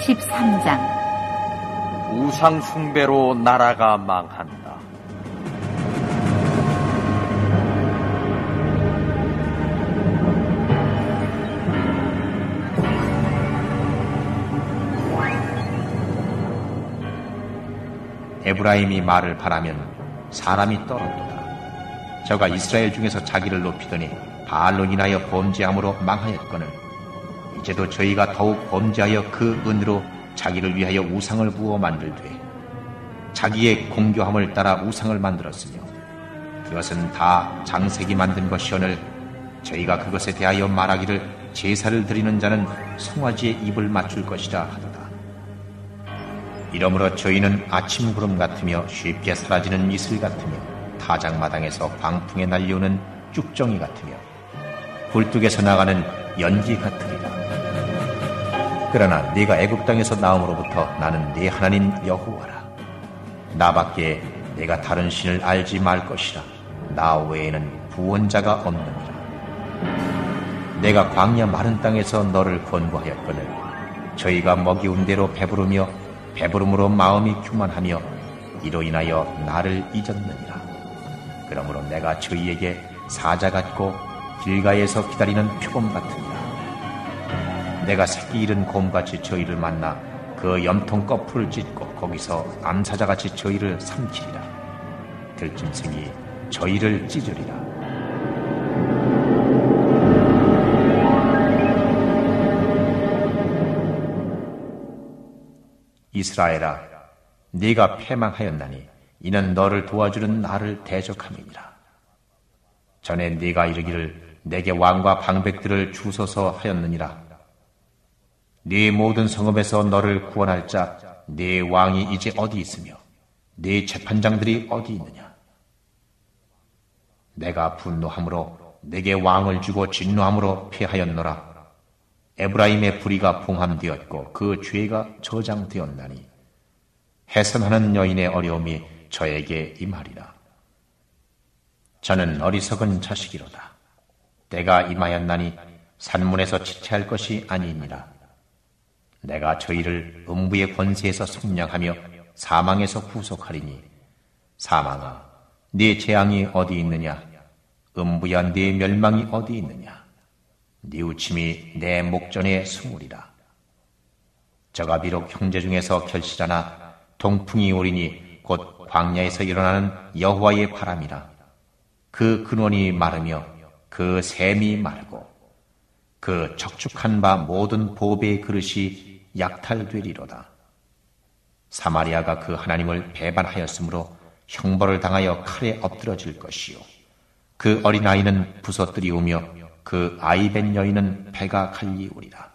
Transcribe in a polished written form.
13장. 우상 숭배로 나라가 망한다. 에브라임이 말을 바라면 사람이 떨어도다. 저가 이스라엘 중에서 자기를 높이더니 바알로 인하여 범죄함으로 망하였거늘 이제도 저희가 더욱 범죄하여 그 은으로 자기를 위하여 우상을 부어 만들되 자기의 공교함을 따라 우상을 만들었으며 그것은 다 장색이 만든 것이오늘 저희가 그것에 대하여 말하기를 제사를 드리는 자는 송아지의 입을 맞출 것이라 하도다. 이러므로 저희는 아침 구름 같으며 쉽게 사라지는 이슬 같으며 타작마당에서 광풍에 날려오는 쭉정이 같으며 굴뚝에서 나가는 연기 같으리라. 그러나 네가 애굽 땅에서 나옴으로부터 나는 네 하나님 여호와라. 나밖에 내가 다른 신을 알지 말 것이라. 나 외에는 구원자가 없느니라. 내가 광야 마른 땅에서 너를 권고하였거늘 저희가 먹이운 대로 배부르며 배부름으로 마음이 교만하며 이로 인하여 나를 잊었느니라. 그러므로 내가 저희에게 사자 같고 길가에서 기다리는 표범 같으니라. 내가 새끼 잃은 곰같이 저희를 만나 그 염통 거풀을 찢고 거기서 암사자같이 저희를 삼키리라. 들짐승이 저희를 찢으리라. 이스라엘아, 네가 패망하였나니 이는 너를 도와주는 나를 대적함이니라. 전에 네가 이르기를 내게 왕과 방백들을 주소서 하였느니라. 네 모든 성읍에서 너를 구원할 자 네 왕이 이제 어디 있으며 네 재판장들이 어디 있느냐. 내가 분노함으로 내게 왕을 주고 진노함으로 패하였노라. 에브라임의 불의가 봉함되었고 그 죄가 저장되었나니 해선하는 여인의 어려움이 저에게 임하리라. 저는 어리석은 자식이로다. 때가 임하였나니 산문에서 지체할 것이 아니니라. 내가 저희를 음부의 권세에서 속량하며 사망에서 구속하리니 사망아, 네 재앙이 어디 있느냐? 음부야, 네 멸망이 어디 있느냐? 뉘우침이 내 목전에 스물이라. 저가 비록 형제 중에서 결실하나 동풍이 오리니 곧 광야에서 일어나는 여호와의 바람이라. 그 근원이 마르며 그 샘이 마르고 그 적축한 바 모든 보배의 그릇이 약탈되리로다. 사마리아가 그 하나님을 배반하였으므로 형벌을 당하여 칼에 엎드러질 것이요 그 어린아이는 부서뜨리우며 그 아이벤 여인은 배가 갈리우리라.